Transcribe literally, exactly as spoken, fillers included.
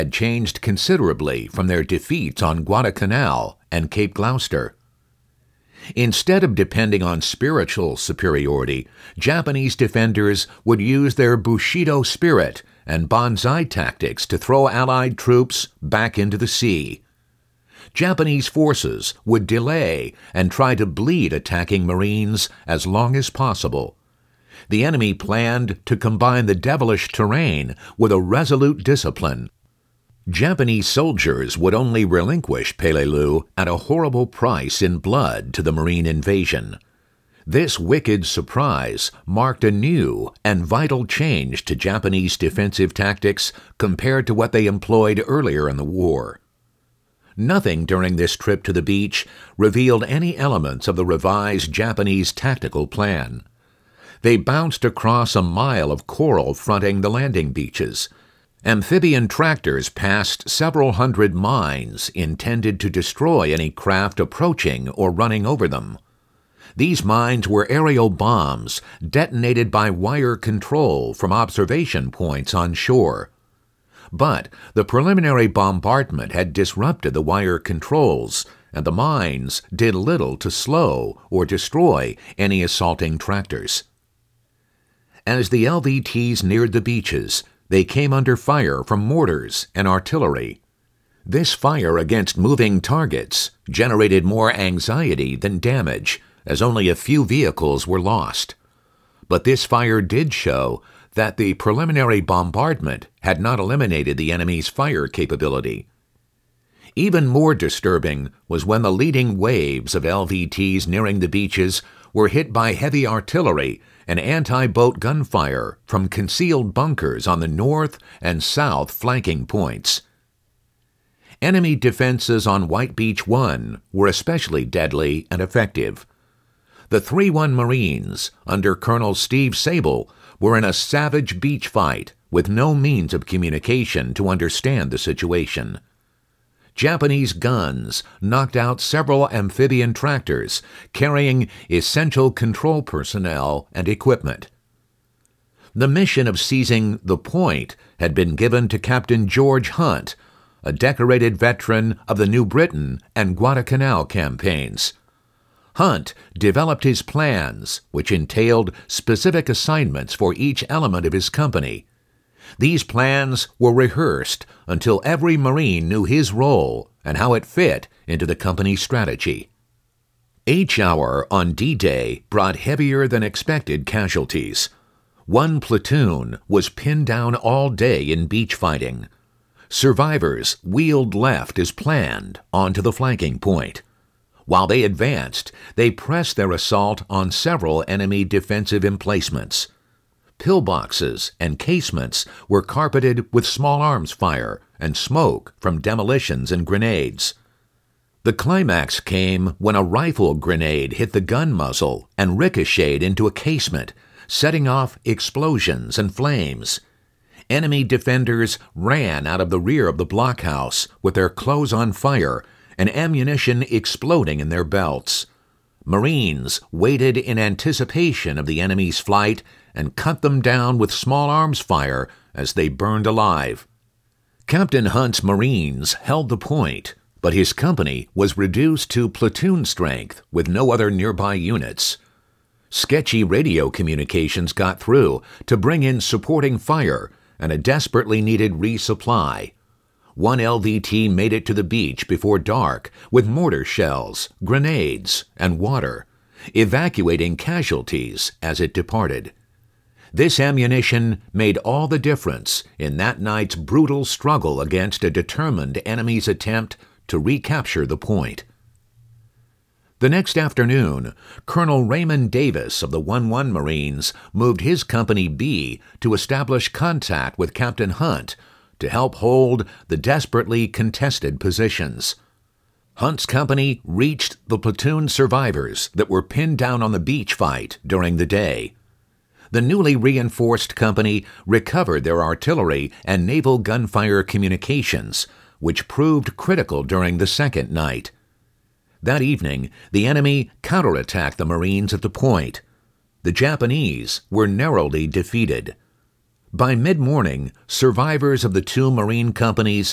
had changed considerably from their defeats on Guadalcanal and Cape Gloucester. Instead of depending on spiritual superiority, Japanese defenders would use their Bushido spirit and banzai tactics to throw Allied troops back into the sea. Japanese forces would delay and try to bleed attacking Marines as long as possible. The enemy planned to combine the devilish terrain with a resolute discipline. Japanese soldiers would only relinquish Peleliu at a horrible price in blood to the Marine invasion. This wicked surprise marked a new and vital change to Japanese defensive tactics compared to what they employed earlier in the war. Nothing during this trip to the beach revealed any elements of the revised Japanese tactical plan. They bounced across a mile of coral fronting the landing beaches. Amphibian tractors passed several hundred mines intended to destroy any craft approaching or running over them. These mines were aerial bombs detonated by wire control from observation points on shore. But the preliminary bombardment had disrupted the wire controls, and the mines did little to slow or destroy any assaulting tractors. As the L V Ts neared the beaches, they came under fire from mortars and artillery. This fire against moving targets generated more anxiety than damage, as only a few vehicles were lost. But this fire did show that the preliminary bombardment had not eliminated the enemy's fire capability. Even more disturbing was when the leading waves of L V Ts nearing the beaches were hit by heavy artillery and anti-boat gunfire from concealed bunkers on the north and south flanking points. Enemy defenses on White Beach one were especially deadly and effective. The three one Marines, under Colonel Steve Sable, were in a savage beach fight with no means of communication to understand the situation. Japanese guns knocked out several amphibian tractors carrying essential control personnel and equipment. The mission of seizing the point had been given to Captain George Hunt, a decorated veteran of the New Britain and Guadalcanal campaigns. Hunt developed his plans, which entailed specific assignments for each element of his company. These plans were rehearsed until every Marine knew his role and how it fit into the company's strategy. H hour on D-Day brought heavier than expected casualties. One platoon was pinned down all day in beach fighting. Survivors wheeled left as planned onto the flanking point. While they advanced, they pressed their assault on several enemy defensive emplacements. Pillboxes and casements were carpeted with small arms fire and smoke from demolitions and grenades. The climax came when a rifle grenade hit the gun muzzle and ricocheted into a casement, setting off explosions and flames. Enemy defenders ran out of the rear of the blockhouse with their clothes on fire and ammunition exploding in their belts. Marines waited in anticipation of the enemy's flight and cut them down with small arms fire as they burned alive. Captain Hunt's Marines held the point, but his company was reduced to platoon strength with no other nearby units. Sketchy radio communications got through to bring in supporting fire and a desperately needed resupply. One L V T made it to the beach before dark with mortar shells, grenades, and water, evacuating casualties as it departed. This ammunition made all the difference in that night's brutal struggle against a determined enemy's attempt to recapture the point. The next afternoon, Colonel Raymond Davis of the one one Marines moved his Company B to establish contact with Captain Hunt to help hold the desperately contested positions. Hunt's company reached the platoon survivors that were pinned down on the beach fight during the day. The newly reinforced company recovered their artillery and naval gunfire communications, which proved critical during the second night. That evening, the enemy counterattacked the Marines at the point. The Japanese were narrowly defeated. By mid-morning, survivors of the two Marine companies